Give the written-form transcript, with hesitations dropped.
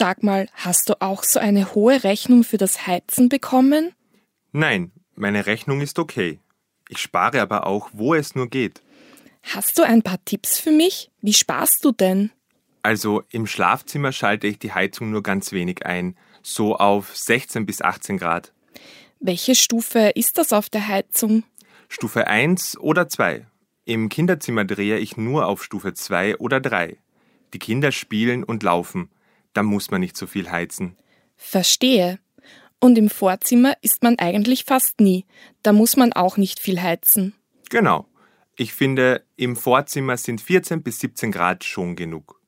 Sag mal, hast du auch so eine hohe Rechnung für das Heizen bekommen? Nein, meine Rechnung ist okay. Ich spare aber auch, wo es nur geht. Hast du ein paar Tipps für mich? Wie sparst du denn? Also im Schlafzimmer schalte ich die Heizung nur ganz wenig ein, so auf 16 bis 18 Grad. Welche Stufe ist das auf der Heizung? Stufe 1 oder 2. Im Kinderzimmer drehe ich nur auf Stufe 2 oder 3. Die Kinder spielen und laufen. Da muss man nicht so viel heizen. Verstehe. Und im Vorzimmer ist man eigentlich fast nie. Da muss man auch nicht viel heizen. Genau. Ich finde, im Vorzimmer sind 14 bis 17 Grad schon genug.